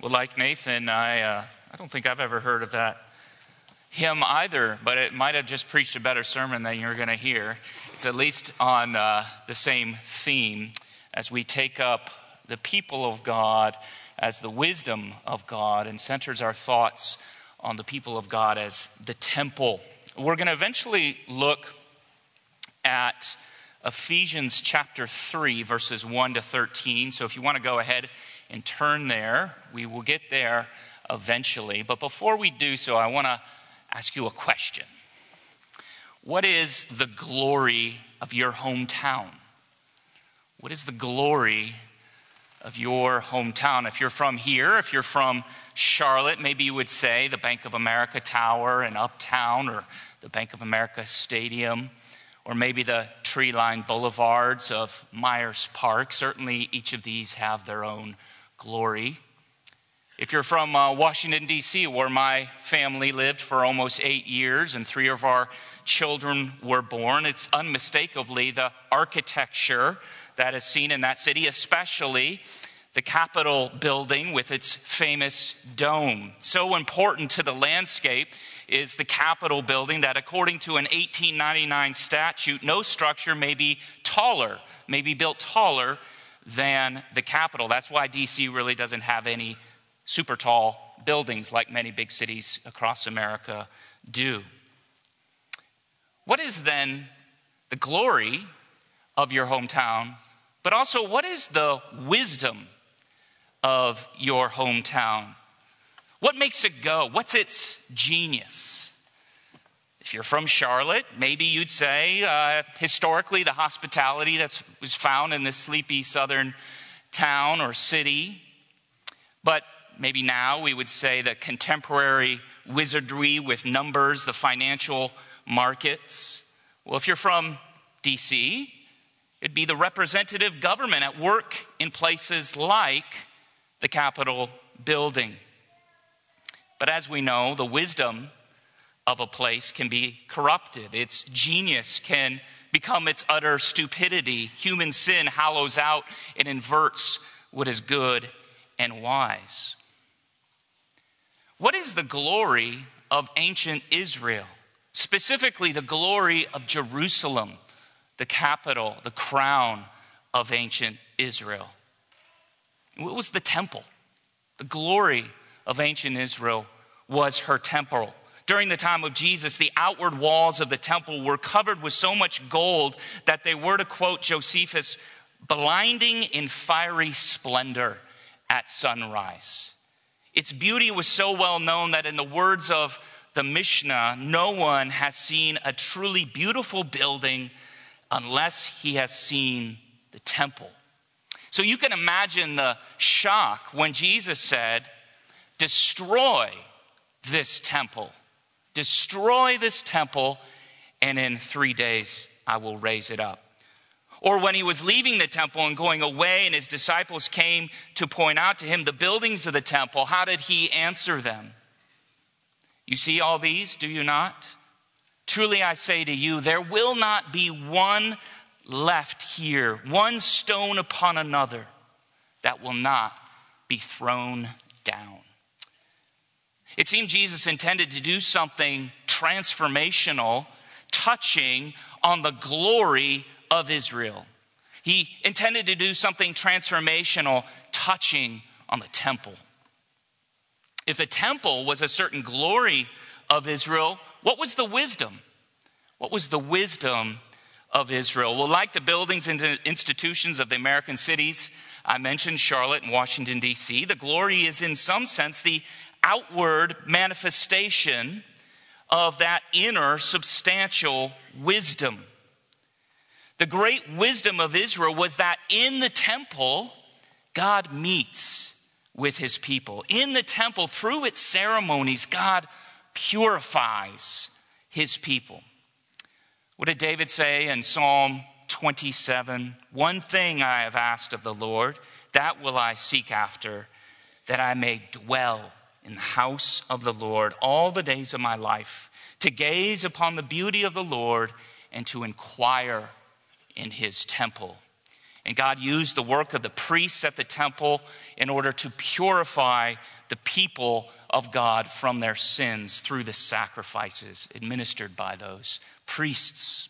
Well, like Nathan, I don't think I've ever heard of that hymn either, but it might have just preached a better sermon than you're going to hear. It's at least on the same theme as we take up the people of God as the wisdom of God and centers our thoughts on the people of God as the temple. We're going to eventually look at Ephesians chapter 3, verses 1 to 13. So if you want to go ahead and turn there, we will get there eventually. But before we do so, I want to ask you a question. What is the glory of your hometown? What is the glory of your hometown? If you're from here, if you're from Charlotte, maybe you would say the Bank of America Tower in Uptown, or the Bank of America Stadium, or maybe the tree-lined boulevards of Myers Park. Certainly each of these have their own glory. If you're from Washington, D.C., where my family lived for almost 8 years and 3 of our children were born, it's unmistakably the architecture that is seen in that city, especially the Capitol building with its famous dome. So important to the landscape is the Capitol building that, according to an 1899 statute, no structure may be built taller than the Capitol. That's why D.C. really doesn't have any super tall buildings like many big cities across America do. What is then the glory of your hometown, but also what is the wisdom of your hometown? What makes it go? What's its genius? If you're from Charlotte, maybe you'd say historically the hospitality that was found in this sleepy southern town or city. But maybe now we would say the contemporary wizardry with numbers, the financial markets. Well, if you're from D.C., it'd be the representative government at work in places like the Capitol building. But as we know, the wisdom of a place can be corrupted. Its genius can become its utter stupidity. Human sin hollows out and inverts what is good and wise. What is the glory of ancient Israel? Specifically, the glory of Jerusalem, the capital, the crown of ancient Israel. What was the temple? The glory of ancient Israel was her temple. During the time of Jesus, the outward walls of the temple were covered with so much gold that they were, to quote Josephus, blinding in fiery splendor at sunrise. Its beauty was so well known that in the words of the Mishnah, no one has seen a truly beautiful building unless he has seen the temple. So you can imagine the shock when Jesus said, destroy this temple. Destroy this temple, and in 3 days I will raise it up. Or when he was leaving the temple and going away, and his disciples came to point out to him the buildings of the temple, how did he answer them? You see all these, do you not? Truly I say to you, there will not be one left here, one stone upon another, that will not be thrown down. It seemed Jesus intended to do something transformational, touching on the glory of Israel. He intended to do something transformational, touching on the temple. If the temple was a certain glory of Israel, what was the wisdom? What was the wisdom of Israel? Well, like the buildings and institutions of the American cities, I mentioned Charlotte and Washington, D.C., the glory is in some sense the outward manifestation of that inner substantial wisdom. The great wisdom of Israel was that in the temple, God meets with his people. In the temple, through its ceremonies, God purifies his people. What did David say in Psalm 27? One thing I have asked of the Lord, that will I seek after, that I may dwell in the house of the Lord all the days of my life, to gaze upon the beauty of the Lord and to inquire in his temple. And God used the work of the priests at the temple in order to purify the people of God from their sins through the sacrifices administered by those priests.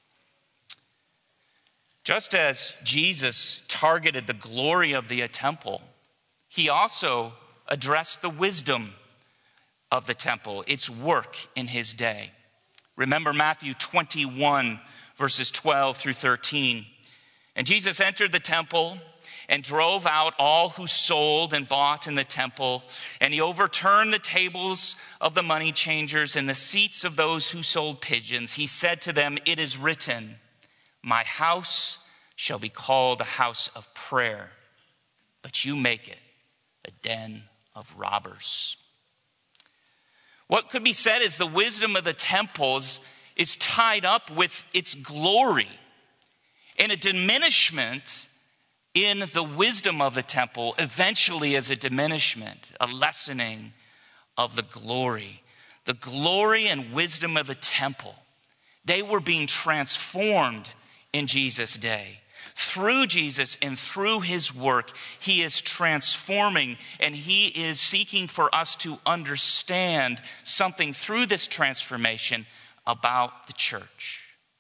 Just as Jesus targeted the glory of the temple, he also addressed the wisdom of the temple, its work in his day. Remember Matthew 21, verses 12 through 13. And Jesus entered the temple and drove out all who sold and bought in the temple. And he overturned the tables of the money changers and the seats of those who sold pigeons. He said to them, "It is written, my house shall be called a house of prayer, but you make it a den of robbers." What could be said is the wisdom of the temples is tied up with its glory. And a diminishment in the wisdom of the temple eventually is a diminishment, a lessening of the glory. The glory and wisdom of the temple, they were being transformed in Jesus' day. Through Jesus and through his work, he is transforming, and he is seeking for us to understand something through this transformation about the church.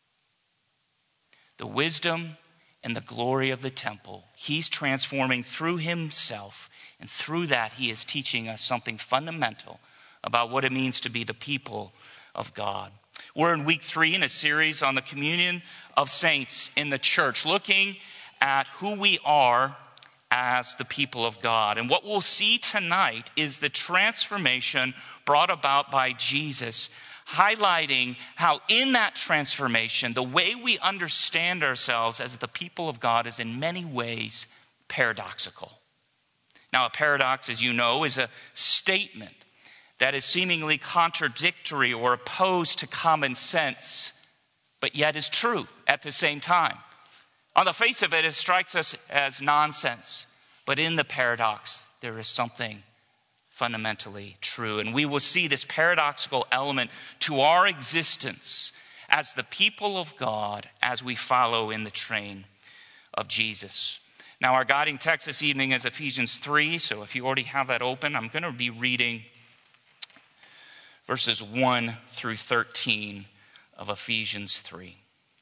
The wisdom and the glory of the temple, he's transforming through himself, and through that he is teaching us something fundamental about what it means to be the people of God. We're in week 3 in a series on the communion of saints in the church, looking at who we are as the people of God. And what we'll see tonight is the transformation brought about by Jesus, highlighting how in that transformation, the way we understand ourselves as the people of God is in many ways paradoxical. Now, a paradox, as you know, is a statement that is seemingly contradictory or opposed to common sense, but yet is true at the same time. On the face of it, it strikes us as nonsense, but in the paradox, there is something fundamentally true. And we will see this paradoxical element to our existence as the people of God as we follow in the train of Jesus. Now, our guiding text this evening is Ephesians 3, so if you already have that open, I'm going to be reading verses 1 through 13 of Ephesians 3.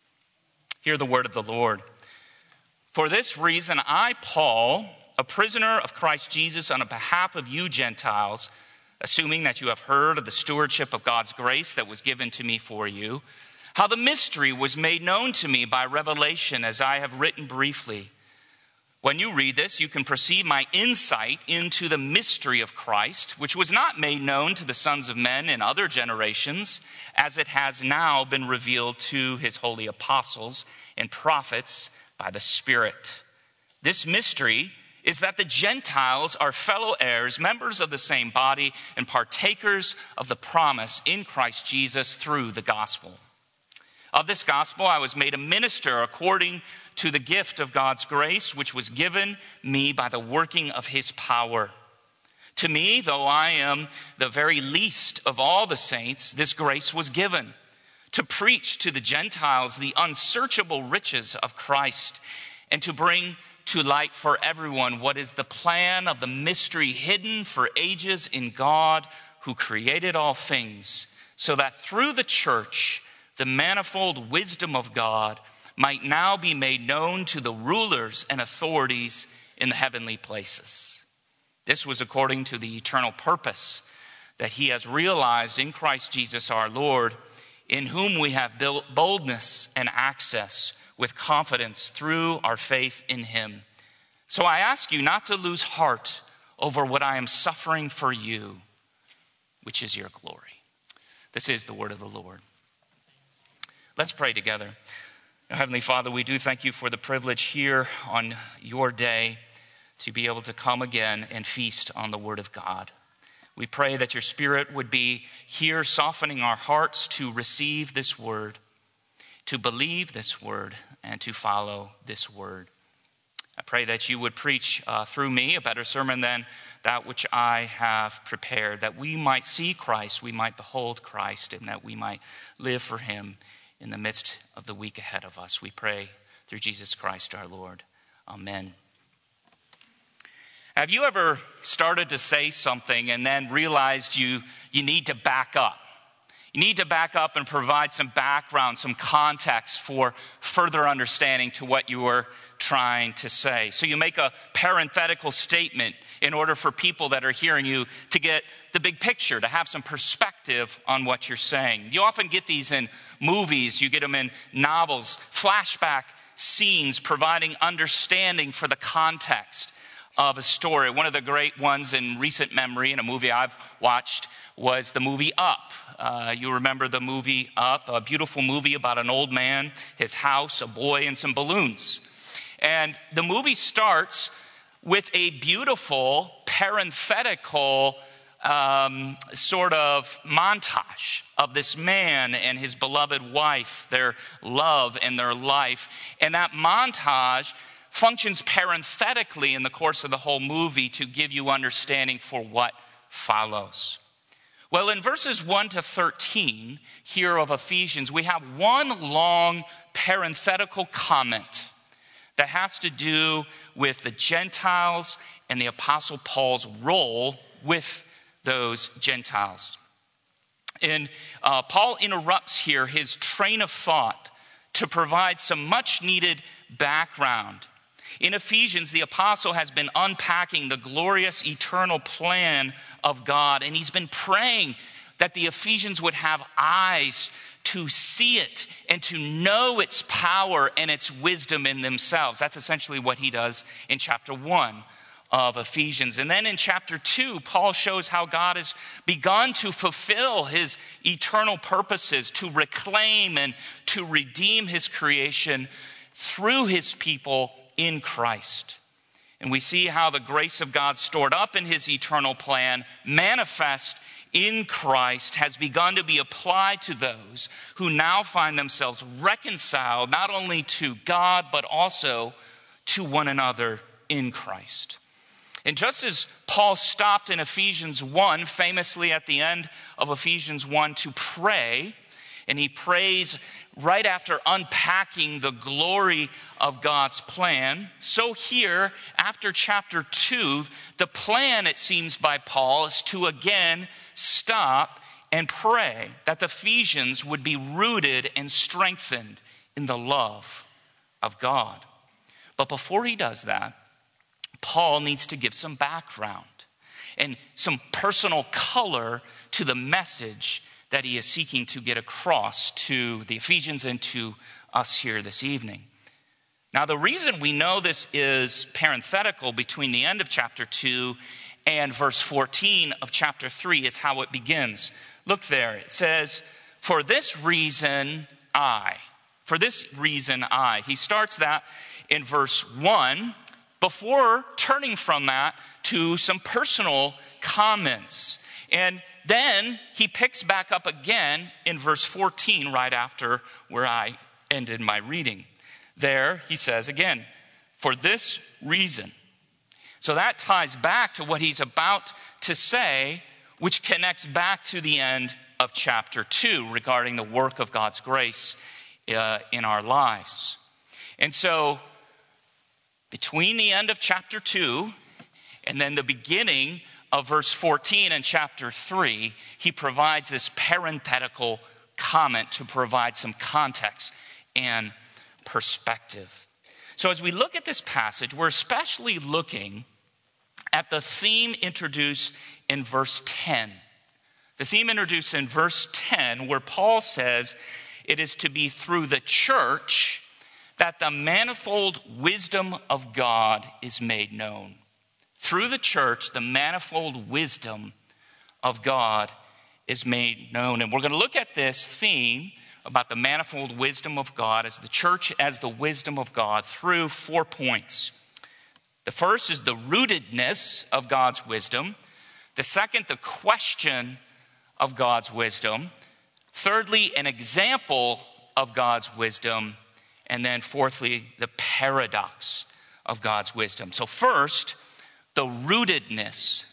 Hear the word of the Lord. "For this reason, I, Paul, a prisoner of Christ Jesus, on behalf of you Gentiles, assuming that you have heard of the stewardship of God's grace that was given to me for you, how the mystery was made known to me by revelation, as I have written briefly. When you read this, you can perceive my insight into the mystery of Christ, which was not made known to the sons of men in other generations, as it has now been revealed to his holy apostles and prophets by the Spirit. This mystery is that the Gentiles are fellow heirs, members of the same body, and partakers of the promise in Christ Jesus through the gospel. Of this gospel I was made a minister according to the gift of God's grace, which was given me by the working of his power. To me, though I am the very least of all the saints, this grace was given, to preach to the Gentiles the unsearchable riches of Christ, and to bring to light for everyone what is the plan of the mystery hidden for ages in God, who created all things, so that through the church the manifold wisdom of God might now be made known to the rulers and authorities in the heavenly places. This was according to the eternal purpose that he has realized in Christ Jesus our Lord, in whom we have built boldness and access with confidence through our faith in him. So I ask you not to lose heart over what I am suffering for you, which is your glory." This is the word of the Lord. Let's pray together. Heavenly Father, we do thank you for the privilege here on your day to be able to come again and feast on the word of God. We pray that your Spirit would be here softening our hearts to receive this word, to believe this word, and to follow this word. I pray that you would preach through me a better sermon than that which I have prepared, that we might see Christ, we might behold Christ, and that we might live for him in the midst of the week ahead of us. We pray through Jesus Christ our Lord. Amen. Have you ever started to say something and then realized you need to back up? You need to back up and provide some background, some context for further understanding to what you were trying to say. So you make a parenthetical statement in order for people that are hearing you to get the big picture, to have some perspective on what you're saying. You often get these in movies, you get them in novels, flashback scenes providing understanding for the context of a story. One of the great ones in recent memory in a movie I've watched was the movie Up. You remember the movie Up, a beautiful movie about an old man, his house, a boy, and some balloons. And the movie starts with a beautiful parenthetical sort of montage of this man and his beloved wife, their love and their life. And that montage functions parenthetically in the course of the whole movie to give you understanding for what follows. Well, in verses 1 to 13 here of Ephesians, we have one long parenthetical comment that has to do with the Gentiles and the Apostle Paul's role with those Gentiles. And Paul interrupts here his train of thought to provide some much needed background. In Ephesians, the apostle has been unpacking the glorious eternal plan of God, and he's been praying that the Ephesians would have eyes to see it and to know its power and its wisdom in themselves. That's essentially what he does in chapter 1 of Ephesians. And then in chapter 2, Paul shows how God has begun to fulfill his eternal purposes, to reclaim and to redeem his creation through his people in Christ. And we see how the grace of God stored up in his eternal plan, manifest in Christ, has begun to be applied to those who now find themselves reconciled not only to God, but also to one another in Christ. And just as Paul stopped in Ephesians 1, famously at the end of Ephesians 1, to pray, and he prays right after unpacking the glory of God's plan, so here, after chapter 2, the plan, it seems by Paul, is to again stop and pray that the Ephesians would be rooted and strengthened in the love of God. But before he does that, Paul needs to give some background and some personal color to the message that he is seeking to get across to the Ephesians and to us here this evening. Now, the reason we know this is parenthetical between the end of chapter 2 and verse 14 of chapter 3 is how it begins. Look there. It says, for this reason I. For this reason I. He starts that in verse 1 before turning from that to some personal comments. And then he picks back up again in verse 14 right after where I ended my reading. There he says again, for this reason. So that ties back to what he's about to say, which connects back to the end of chapter 2 regarding the work of God's grace in our lives. And so between the end of chapter 2 and then the beginning of verse 14 in chapter 3, he provides this parenthetical comment to provide some context and perspective. So as we look at this passage, we're especially looking at the theme introduced in verse 10. The theme introduced in verse 10, where Paul says it is to be through the church that the manifold wisdom of God is made known. Through the church, the manifold wisdom of God is made known. And we're going to look at this theme about the manifold wisdom of God as the church as the wisdom of God through 4 points. The first is the rootedness of God's wisdom. The second, the question of God's wisdom. Thirdly, an example of God's wisdom. And then fourthly, the paradox of God's wisdom. So first, the rootedness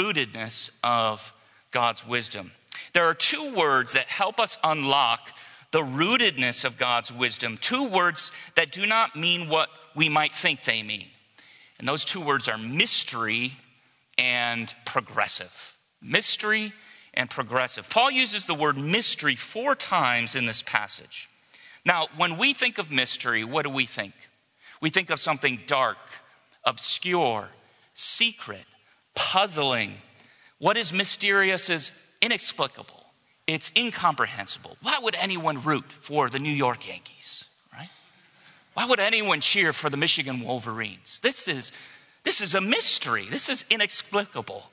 of God's wisdom. There are 2 words that help us unlock the rootedness of God's wisdom. 2 words that do not mean what we might think they mean. And those two words are mystery and progressive. Mystery and progressive. Paul uses the word mystery 4 times in this passage. Now, when we think of mystery, what do we think? We think of something dark, obscure, secret, puzzling. What is mysterious is inexplicable. It's incomprehensible. Why would anyone root for the New York Yankees, right? Why would anyone cheer for the Michigan Wolverines? This is a mystery. This is inexplicable.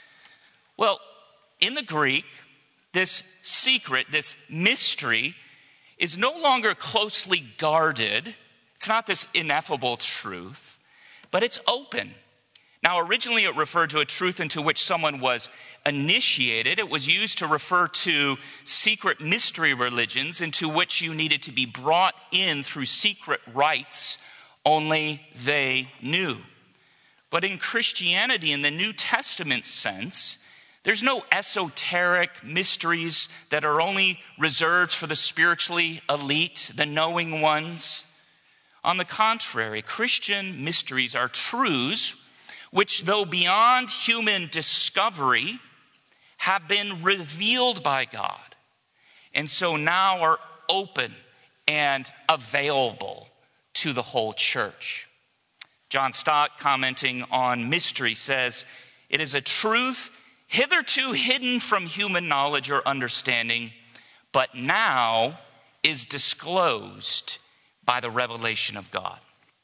Well, in the Greek, this secret, this mystery, is no longer closely guarded. It's not this ineffable truth, but it's open. Now, originally it referred to a truth into which someone was initiated. It was used to refer to secret mystery religions into which you needed to be brought in through secret rites only they knew. But in Christianity, in the New Testament sense, there's no esoteric mysteries that are only reserved for the spiritually elite, the knowing ones. On the contrary, Christian mysteries are truths which, though beyond human discovery, have been revealed by God, and so now are open and available to the whole church. John Stott, commenting on mystery, says, "It is a truth hitherto hidden from human knowledge or understanding, but now is disclosed by the revelation of God."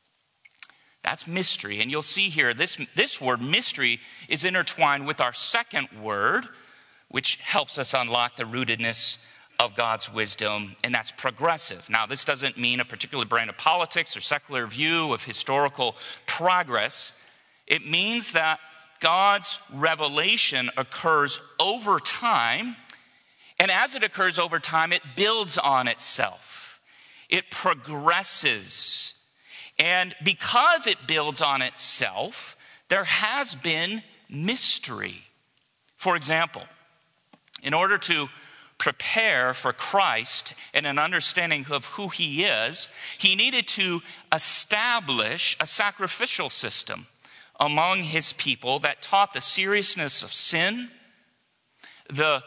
That's mystery. And you'll see here, this word mystery is intertwined with our second word, which helps us unlock the rootedness of God's wisdom, and that's progressive. Now, this doesn't mean a particular brand of politics or secular view of historical progress. It means that God's revelation occurs over time, and as it occurs over time, it builds on itself. It progresses. And because it builds on itself, there has been mystery. For example, in order to prepare for Christ and an understanding of who he is, he needed to establish a sacrificial system among his people that taught the seriousness of sin, the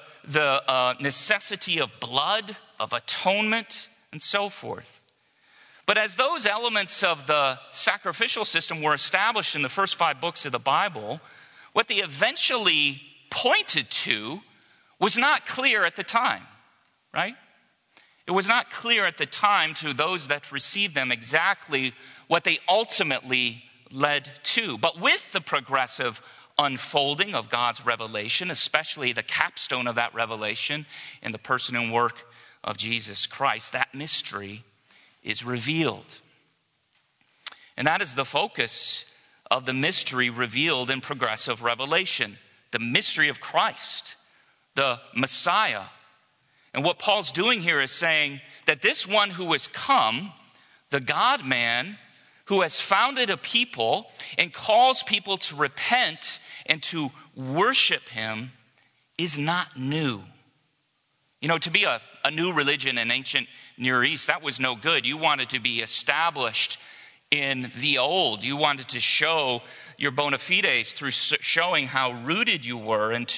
necessity of blood, of atonement, and so forth. But as those elements of the sacrificial system were established in the first 5 books of the Bible, what they eventually pointed to was not clear at the time, right? It was not clear at the time to those that received them exactly what they ultimately led to. But with the progressive unfolding of God's revelation, especially the capstone of that revelation in the person and work of Jesus Christ, that mystery is revealed. And that is the focus of the mystery revealed in progressive revelation, the mystery of Christ, the Messiah. And what Paul's doing here is saying that this one who has come, the God-man, who has founded a people and calls people to repent and to worship him, is not new. You know, to be a new religion in ancient Near East, that was no good. You wanted to be established in the old. You wanted to show your bona fides through showing how rooted you were. And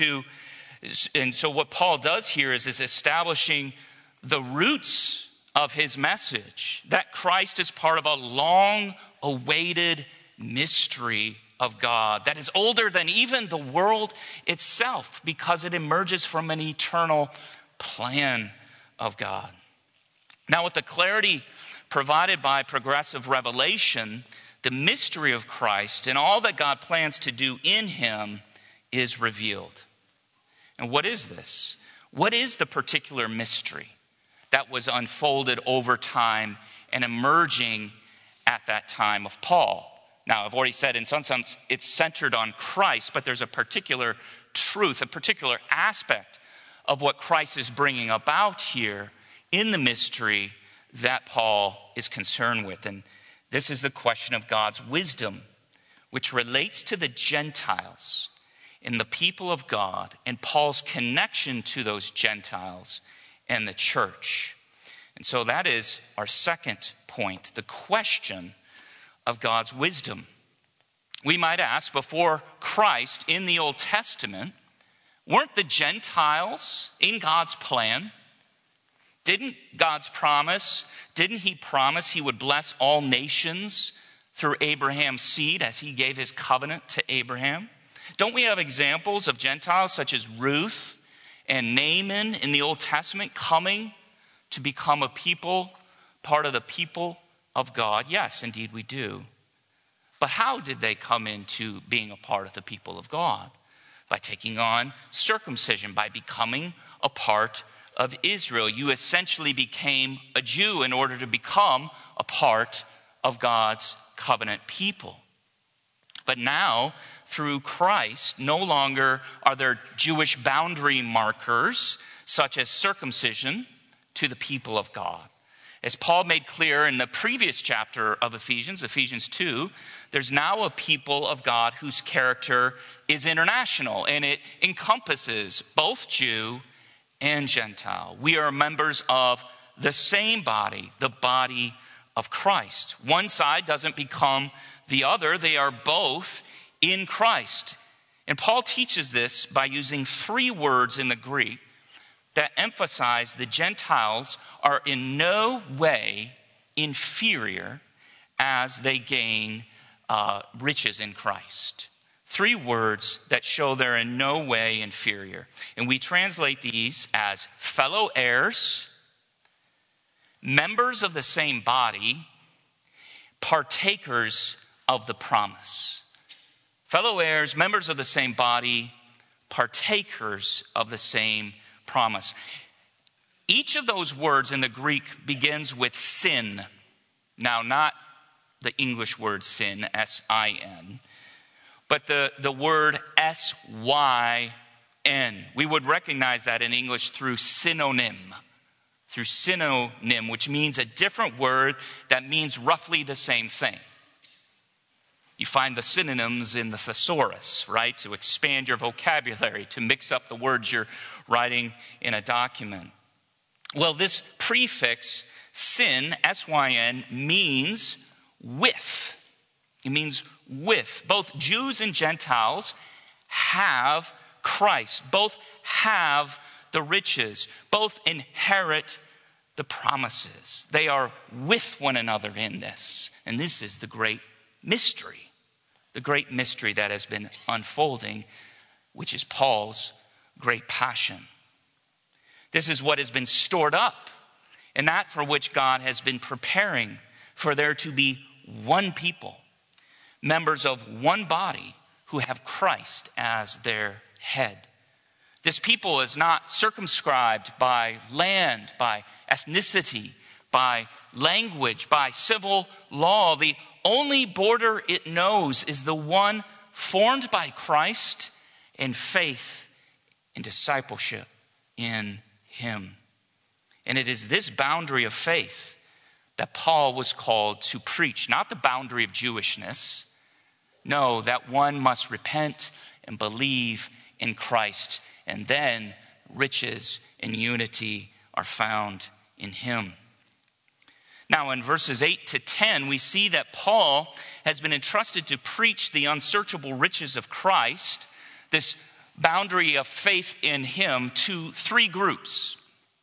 so what Paul does here is establishing the roots of his message, that Christ is part of a long-awaited mystery of God that is older than even the world itself, because it emerges from an eternal plan of God. Now, with the clarity provided by progressive revelation, the mystery of Christ and all that God plans to do in him is revealed. And what is this? What is the particular mystery that was unfolded over time and emerging at that time of Paul? Now, I've already said in some sense it's centered on Christ, but there's a particular truth, a particular aspect of what Christ is bringing about here in the mystery that Paul is concerned with. And this is the question of God's wisdom, which relates to the Gentiles and the people of God and Paul's connection to those Gentiles and the church. And so that is our second point, the question of God's wisdom. We might ask, before Christ in the Old Testament, weren't the Gentiles in God's plan? Didn't he promise he would bless all nations through Abraham's seed as he gave his covenant to Abraham? Don't we have examples of Gentiles such as Ruth and Naaman in the Old Testament coming to become a people, part of the people of God? Yes, indeed we do. But how did they come into being a part of the people of God? By taking on circumcision, by becoming a part of Israel. You essentially became a Jew in order to become a part of God's covenant people. But now, through Christ, no longer are there Jewish boundary markers, such as circumcision, to the people of God. As Paul made clear in the previous chapter of Ephesians, Ephesians 2, there's now a people of God whose character is international, and it encompasses both Jew and Gentile. We are members of the same body, the body of Christ. One side doesn't become the other. They are both in Christ. And Paul teaches this by using 3 words in the Greek that emphasize the Gentiles are in no way inferior as they gain riches in Christ. 3 words that show they're in no way inferior. And we translate these as fellow heirs, members of the same body, partakers of the promise. Fellow heirs, members of the same body, partakers of the same promise. Each of those words in the Greek begins with sin. Now, not the English word sin, S-I-N, but the word S-Y-N. We would recognize that in English through synonym, which means a different word that means roughly the same thing. You find the synonyms in the thesaurus, right? To expand your vocabulary, to mix up the words you're writing in a document. Well, this prefix, sin, S-Y-N, means with. It means with. Both Jews and Gentiles have Christ. Both have the riches. Both inherit the promises. They are with one another in this. And this is the great mystery. The great mystery that has been unfolding, which is Paul's great passion. This is what has been stored up, and that for which God has been preparing for there to be one people, members of one body who have Christ as their head. This people is not circumscribed by land, by ethnicity, by language, by civil law. The only border it knows is the one formed by Christ in faith and discipleship in him. And it is this boundary of faith that Paul was called to preach, not the boundary of Jewishness. No, that one must repent and believe in Christ, and then riches and unity are found in him. Now, in verses 8 to 10, we see that Paul has been entrusted to preach the unsearchable riches of Christ, this boundary of faith in him, to 3 groups.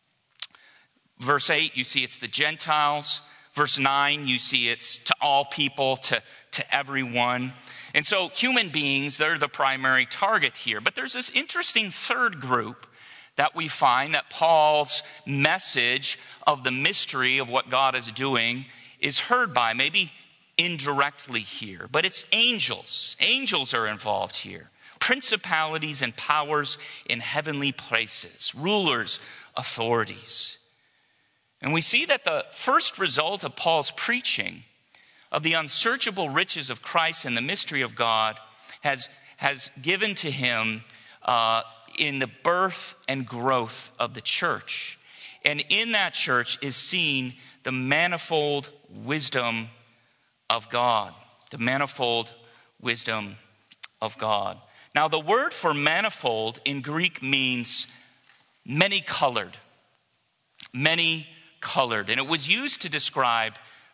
Verse 8, you see it's the Gentiles. Verse 9, you see it's to all people, to everyone. And so human beings, they're the primary target here. But there's this interesting third group that we find that Paul's message of the mystery of what God is doing is heard by, maybe indirectly here. But it's angels. Angels are involved here. Principalities and powers in heavenly places. Rulers, authorities. And we see that the first result of Paul's preaching of the unsearchable riches of Christ and the mystery of God has given to him in the birth and growth of the church. And in that church is seen the manifold wisdom of God. The manifold wisdom of God. Now, the word for manifold in Greek means many-colored. Many-colored. And it was used to describe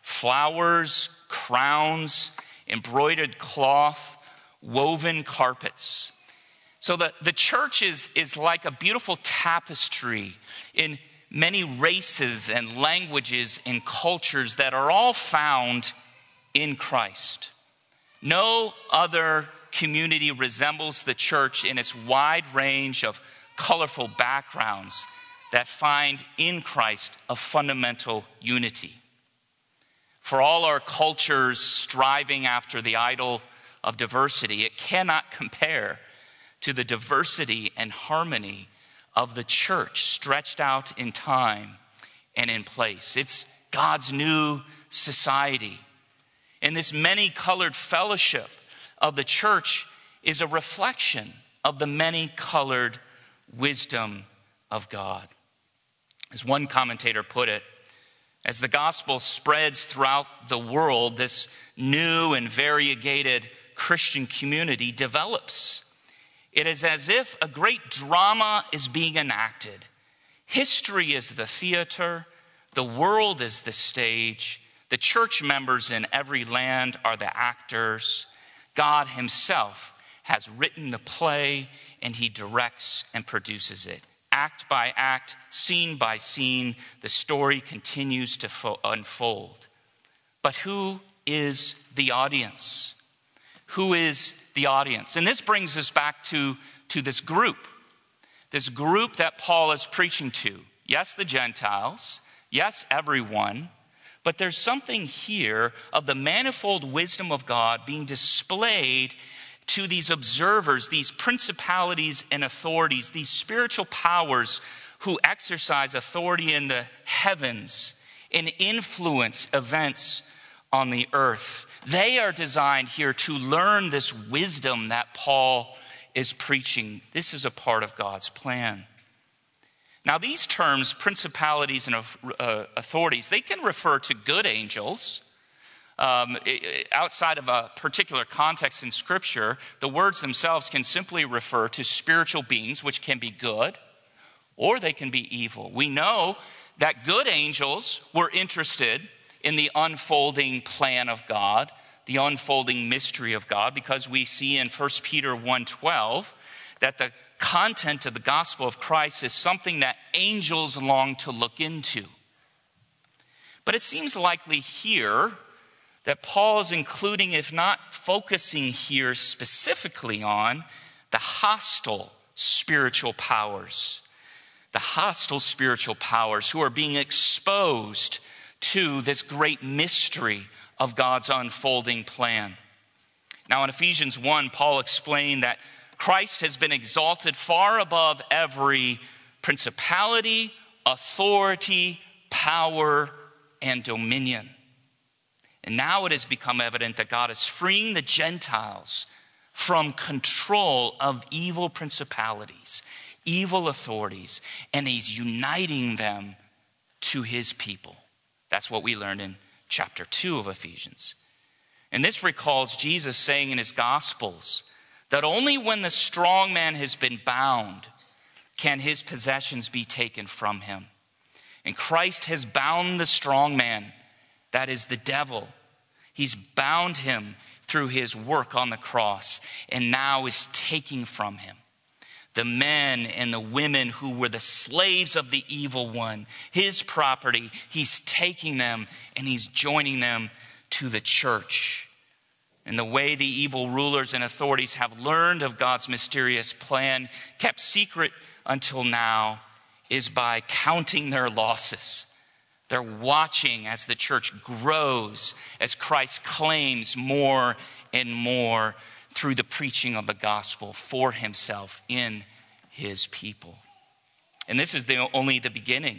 flowers, crowns, embroidered cloth, woven carpets. So the church is like a beautiful tapestry in many races and languages and cultures that are all found in Christ. No other community resembles the church in its wide range of colorful backgrounds that find in Christ a fundamental unity. For all our cultures striving after the idol of diversity, it cannot compare to the diversity and harmony of the church stretched out in time and in place. It's God's new society. And this many-colored fellowship of the church is a reflection of the many-colored wisdom of God. As one commentator put it, as the gospel spreads throughout the world, this new and variegated Christian community develops. It is as if a great drama is being enacted. History is the theater, the world is the stage, the church members in every land are the actors. God himself has written the play, and he directs and produces it. Act by act, scene by scene, the story continues to unfold. But who is the audience? Who is the audience? And this brings us back to this group that Paul is preaching to. Yes, the Gentiles. Yes, everyone. But there's something here of the manifold wisdom of God being displayed to these observers, these principalities and authorities, these spiritual powers who exercise authority in the heavens and influence events on the earth. They are designed here to learn this wisdom that Paul is preaching. This is a part of God's plan. Now, these terms, principalities and authorities, they can refer to good angels. Outside of a particular context in Scripture, the words themselves can simply refer to spiritual beings, which can be good or they can be evil. We know that good angels were interested in the unfolding plan of God, the unfolding mystery of God, because we see in 1 Peter 1:12 that the content of the gospel of Christ is something that angels long to look into. But it seems likely here that Paul is including, if not focusing here specifically on, the hostile spiritual powers. The hostile spiritual powers who are being exposed to this great mystery of God's unfolding plan. Now in Ephesians 1, Paul explained that Christ has been exalted far above every principality, authority, power, and dominion. And now it has become evident that God is freeing the Gentiles from control of evil principalities, evil authorities, and he's uniting them to his people. That's what we learned in chapter 2 of Ephesians. And this recalls Jesus saying in his Gospels that only when the strong man has been bound can his possessions be taken from him. And Christ has bound the strong man, that is the devil. He's bound him through his work on the cross and now is taking from him the men and the women who were the slaves of the evil one, his property. He's taking them and he's joining them to the church. And the way the evil rulers and authorities have learned of God's mysterious plan, kept secret until now, is by counting their losses. They're watching as the church grows, as Christ claims more and more through the preaching of the gospel for himself in his people. And this is only the beginning.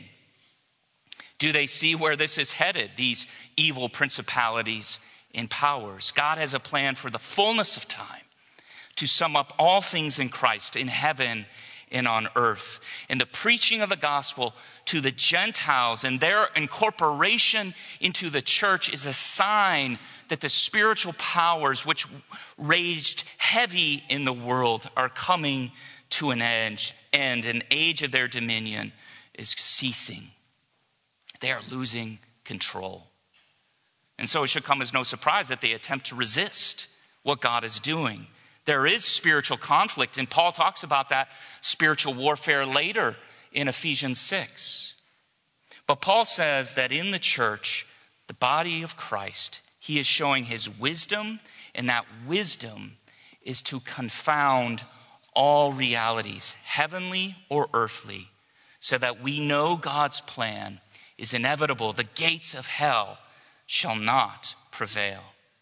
Do they see where this is headed, these evil principalities and powers? God has a plan for the fullness of time to sum up all things in Christ, in heaven and on earth. And the preaching of the gospel to the Gentiles and their incorporation into the church is a sign that the spiritual powers which raged heavy in the world are coming to an end, and an age of their dominion is ceasing. They are losing control. And so it should come as no surprise that they attempt to resist what God is doing. There is spiritual conflict, and Paul talks about that spiritual warfare later in Ephesians 6. But Paul says that in the church, the body of Christ, he is showing his wisdom, and that wisdom is to confound all realities, heavenly or earthly, so that we know God's plan is inevitable. The gates of hell shall not prevail.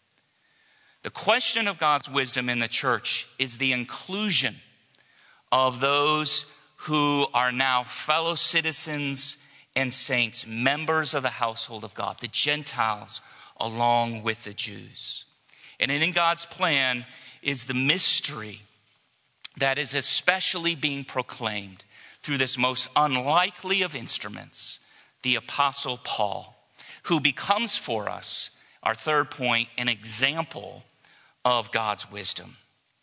The question of God's wisdom in the church is the inclusion of those who are now fellow citizens and saints, members of the household of God, the Gentiles along with the Jews. And in God's plan is the mystery that is especially being proclaimed through this most unlikely of instruments, the Apostle Paul, who becomes for us, our third point, an example of God's wisdom.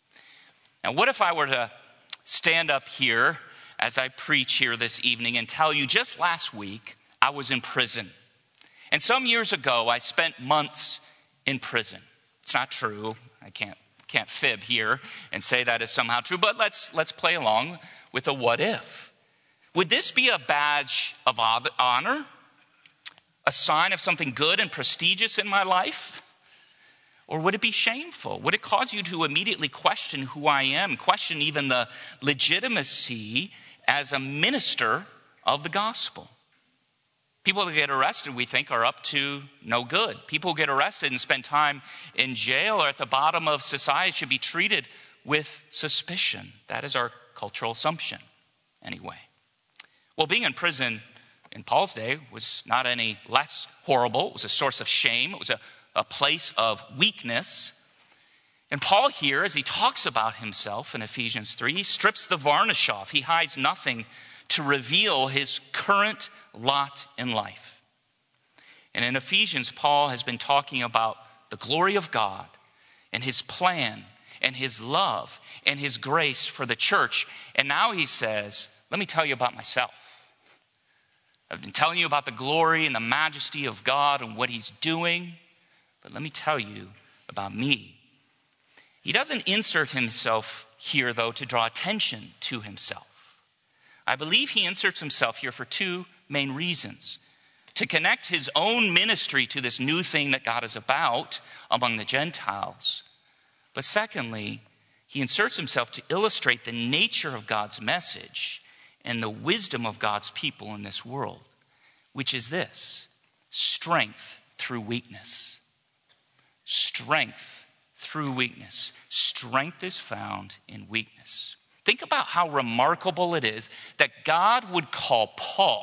Now, what if I were to stand up here as I preach here this evening and tell you just last week I was in prison. And some years ago, I spent months in prison. It's not true. I can't fib here and say that is somehow true, but let's play along with a what if. Would this be a badge of honor? A sign of something good and prestigious in my life? Or would it be shameful? Would it cause you to immediately question who I am, question even the legitimacy as a minister of the gospel? People that get arrested, we think, are up to no good. People who get arrested and spend time in jail or at the bottom of society should be treated with suspicion. That is our cultural assumption, anyway. Well, being in prison in Paul's day was not any less horrible. It was a source of shame. It was a place of weakness. And Paul here, as he talks about himself in Ephesians 3, he strips the varnish off. He hides nothing to reveal his current lot in life. And in Ephesians, Paul has been talking about the glory of God and his plan and his love and his grace for the church. And now he says, let me tell you about myself. I've been telling you about the glory and the majesty of God and what he's doing, but let me tell you about me. He doesn't insert himself here, though, to draw attention to himself. I believe he inserts himself here for two main reasons. To connect his own ministry to this new thing that God is about among the Gentiles. But secondly, he inserts himself to illustrate the nature of God's message and the wisdom of God's people in this world, which is this: strength through weakness. Strength through weakness. Strength is found in weakness. Think about how remarkable it is that God would call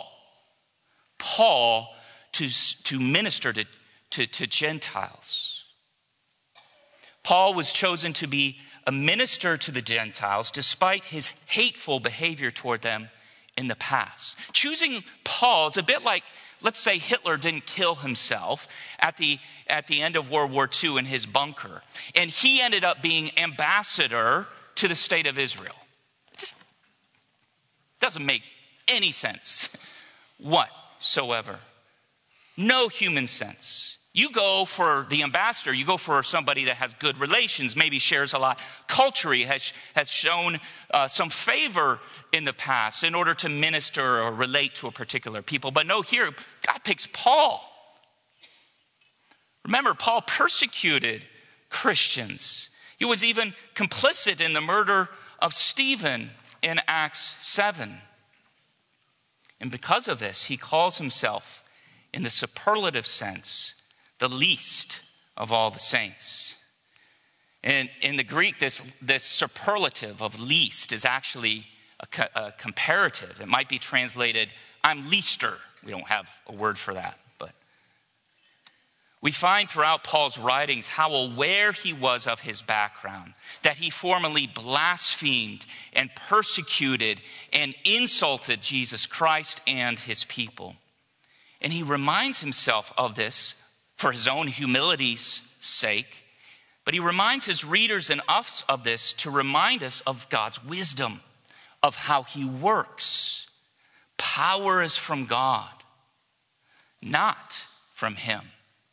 Paul to minister to Gentiles. Paul was chosen to be a minister to the Gentiles despite his hateful behavior toward them in the past. Choosing Paul is a bit like, let's say Hitler didn't kill himself at the end of World War II in his bunker, and he ended up being ambassador to the state of Israel. It just doesn't make any sense whatsoever. No human sense. You go for the ambassador, you go for somebody that has good relations, maybe shares a lot culturally, has shown some favor in the past in order to minister or relate to a particular people. But no, here, God picks Paul. Remember, Paul persecuted Christians. He was even complicit in the murder of Stephen in Acts 7. And because of this, he calls himself, in the superlative sense, the least of all the saints. And in the Greek, this superlative of least is actually a comparative. It might be translated, I'm leaster. We don't have a word for that, but we find throughout Paul's writings how aware he was of his background, that he formerly blasphemed and persecuted and insulted Jesus Christ and his people. And he reminds himself of this for his own humility's sake, but he reminds his readers and us of this to remind us of God's wisdom, of how he works. Power is from God, not from him.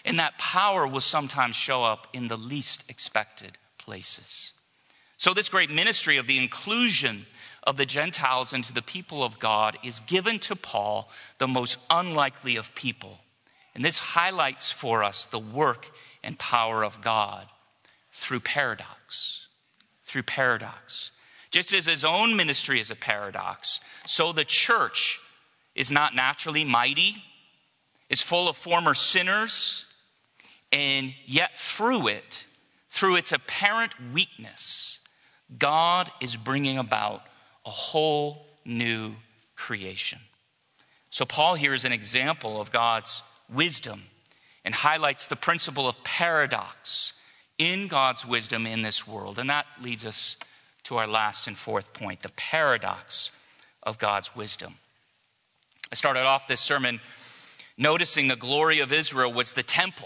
And that power will sometimes show up in the least expected places. So this great ministry of the inclusion of the Gentiles into the people of God is given to Paul, the most unlikely of people. And this highlights for us the work and power of God through paradox. Through paradox. Just as his own ministry is a paradox, so the church is not naturally mighty, is full of former sinners, and yet through its apparent weakness, God is bringing about a whole new creation. So Paul here is an example of God's wisdom and highlights the principle of paradox in God's wisdom in this world. And that leads us to our last and fourth point, the paradox of God's wisdom. I started off this sermon noticing the glory of Israel was the temple.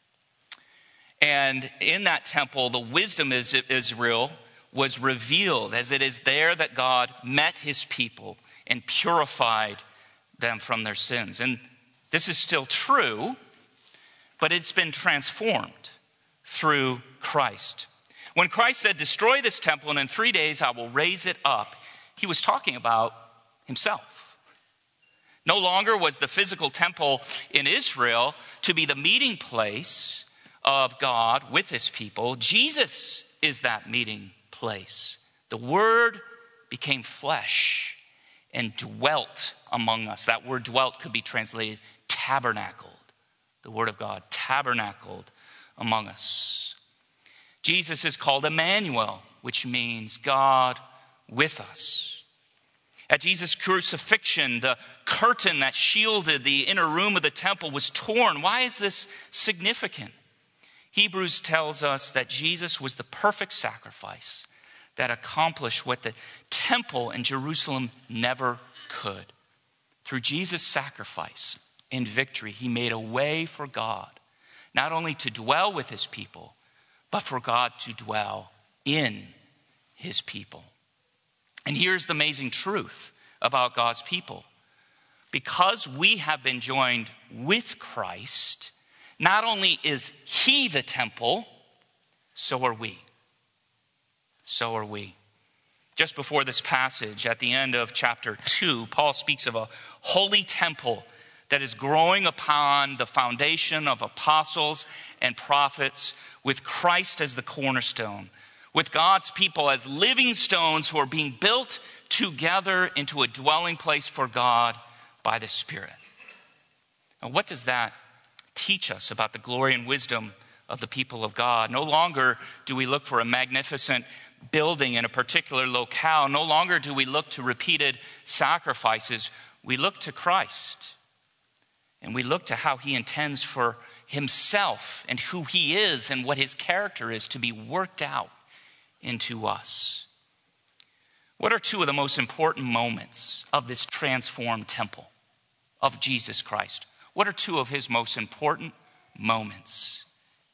And in that temple, the wisdom of Israel was revealed, as it is there that God met his people and purified them from their sins. And this is still true, but it's been transformed through Christ. When Christ said, "Destroy this temple, and in 3 days I will raise it up," he was talking about himself. No longer was the physical temple in Israel to be the meeting place of God with his people. Jesus is that meeting place. The Word became flesh and dwelt among us. That word dwelt could be translated tabernacled. The Word of God tabernacled among us. Jesus is called Emmanuel, which means God with us. At Jesus' crucifixion, the curtain that shielded the inner room of the temple was torn. Why is this significant? Hebrews tells us that Jesus was the perfect sacrifice that accomplished what the temple in Jerusalem never could. Through Jesus' sacrifice and victory, he made a way for God, not only to dwell with his people, but for God to dwell in his people. And here's the amazing truth about God's people. Because we have been joined with Christ, not only is he the temple, so are we. So are we. Just before this passage, at the end of chapter 2, Paul speaks of a holy temple that is growing upon the foundation of apostles and prophets, with Christ as the cornerstone, with God's people as living stones who are being built together into a dwelling place for God by the Spirit. Now, what does that teach us about the glory and wisdom of the people of God? No longer do we look for a magnificent building in a particular locale. No longer do we look to repeated sacrifices. We look to Christ. And we look to how he intends for himself and who he is and what his character is to be worked out into us. What are two of the most important moments of this transformed temple of Jesus Christ? What are two of his most important moments?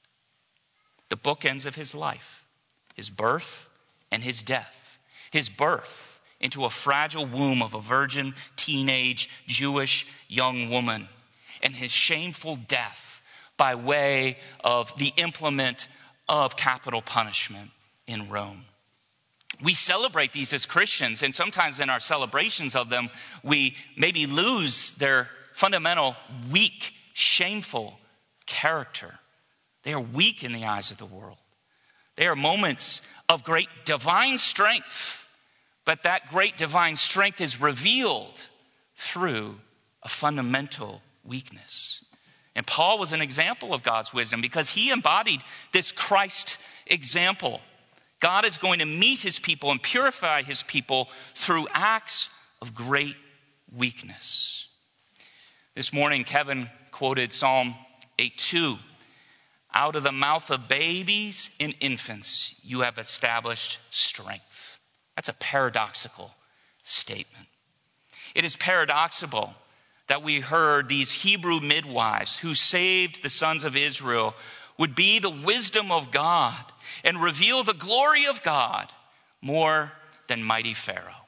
The bookends of his life, his birth and his death. His birth into a fragile womb of a virgin, teenage, Jewish young woman, and his shameful death by way of the implement of capital punishment in Rome. We celebrate these as Christians, and sometimes in our celebrations of them, we maybe lose their fundamental, weak, shameful character. They are weak in the eyes of the world. They are moments of great divine strength, but that great divine strength is revealed through a fundamental weakness. And Paul was an example of God's wisdom because he embodied this Christ example. God is going to meet his people and purify his people through acts of great weakness. This morning, Kevin quoted Psalm 8:2. Out of the mouth of babies and infants, you have established strength. That's a paradoxical statement. It is paradoxical that we heard these Hebrew midwives who saved the sons of Israel would be the wisdom of God and reveal the glory of God more than mighty Pharaoh.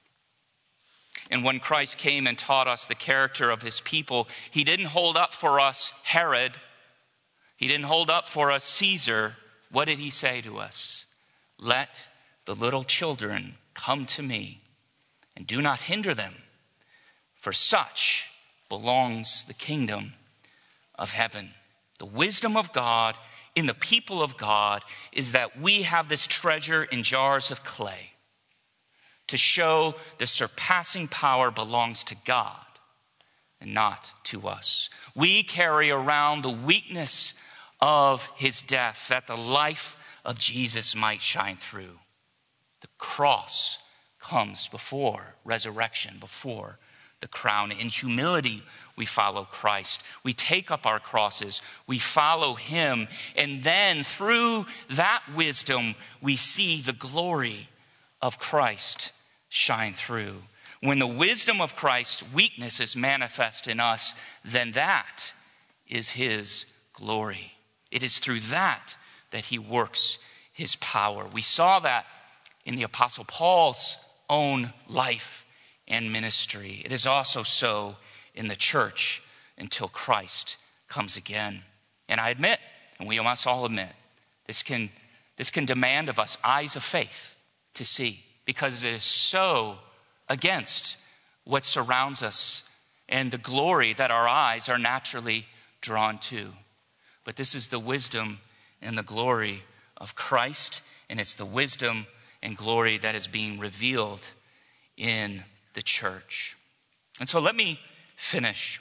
And when Christ came and taught us the character of his people, he didn't hold up for us Herod, He didn't hold up for us Caesar. What did he say to us? Let the little children come to me, and do not hinder them, for such belongs the kingdom of heaven. The wisdom of God in the people of God is that we have this treasure in jars of clay to show the surpassing power belongs to God and not to us. We carry around the weakness of his death that the life of Jesus might shine through. The cross comes before resurrection, before the crown. In humility, we follow Christ. We take up our crosses. We follow him. And then through that wisdom, we see the glory of Christ shine through. When the wisdom of Christ's weakness is manifest in us, then that is his glory. It is through that he works his power. We saw that in the Apostle Paul's own life and ministry. It is also so in the church until Christ comes again. And I admit, and we must all admit, this can demand of us eyes of faith to see, because it is so against what surrounds us and the glory that our eyes are naturally drawn to. But this is the wisdom and the glory of Christ, and it's the wisdom and glory that is being revealed in the church. And so let me finish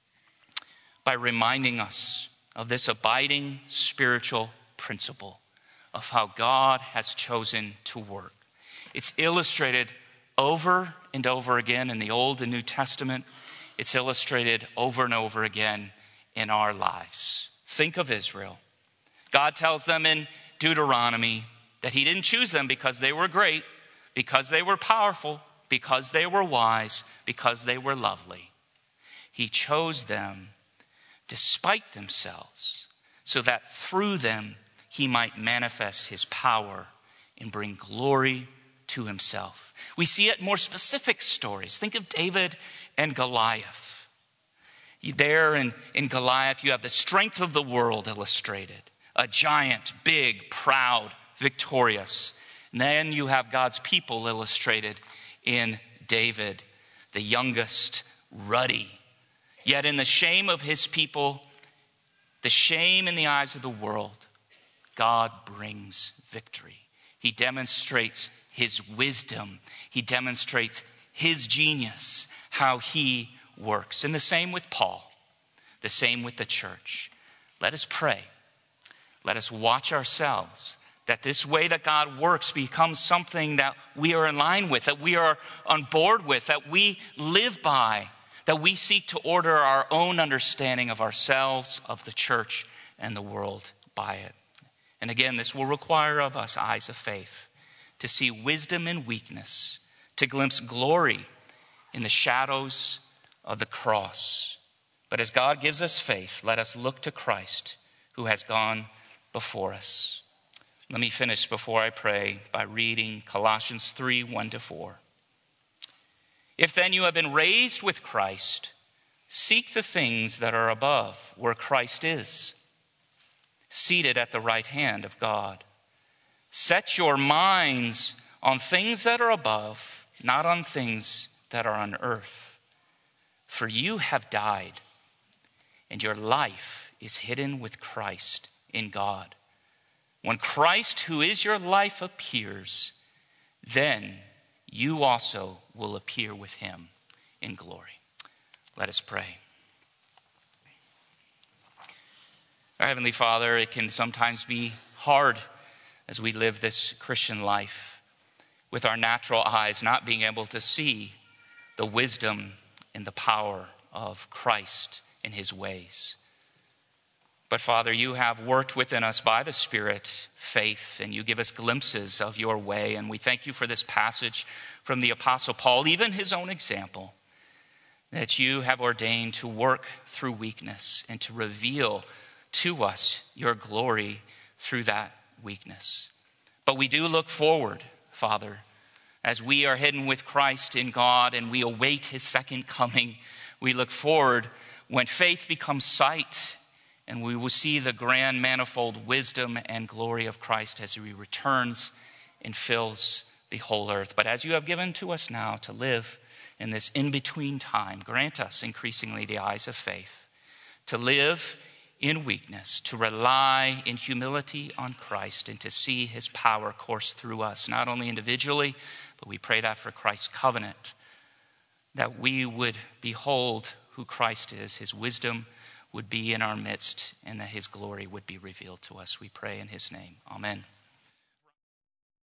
by reminding us of this abiding spiritual principle of how God has chosen to work. It's illustrated over and over again in the Old and New Testament. It's illustrated over and over again in our lives. Think of Israel. God tells them in Deuteronomy that he didn't choose them because they were great, because they were powerful, because they were wise, because they were lovely. He chose them despite themselves, so that through them he might manifest his power and bring glory to himself. We see it in more specific stories. Think of David and Goliath. There in Goliath, you have the strength of the world illustrated. A giant, big, proud, victorious. And then you have God's people illustrated in David, the youngest, ruddy. Yet in the shame of his people, the shame in the eyes of the world, God brings victory. He demonstrates his wisdom. He demonstrates his genius, how he works. And the same with Paul, the same with the church. Let us pray. Let us watch ourselves, that this way that God works becomes something that we are in line with, that we are on board with, that we live by, that we seek to order our own understanding of ourselves, of the church, and the world by it. And again, this will require of us eyes of faith, to see wisdom in weakness, to glimpse glory in the shadows of the cross. But as God gives us faith, let us look to Christ, who has gone before us. Let me finish before I pray by reading Colossians 3, 1-4. If then you have been raised with Christ, seek the things that are above, where Christ is, seated at the right hand of God. Set your minds on things that are above, not on things that are on earth. For you have died, and your life is hidden with Christ in God. When Christ, who is your life, appears, then you also will appear with him in glory. Let us pray. Our Heavenly Father, it can sometimes be hard as we live this Christian life with our natural eyes not being able to see the wisdom and the power of Christ and his ways. But Father, you have worked within us by the Spirit, faith, and you give us glimpses of your way. And we thank you for this passage from the Apostle Paul, even his own example, that you have ordained to work through weakness and to reveal to us your glory through that weakness. But we do look forward, Father, as we are hidden with Christ in God and we await his second coming. We look forward when faith becomes sight and we will see the grand manifold wisdom and glory of Christ as he returns and fills the whole earth. But as you have given to us now to live in this in-between time, grant us increasingly the eyes of faith, to live in weakness, to rely in humility on Christ, and to see his power course through us, not only individually, but we pray that for Christ's covenant, that we would behold who Christ is, his wisdom would be in our midst, and that his glory would be revealed to us. We pray in his name. Amen.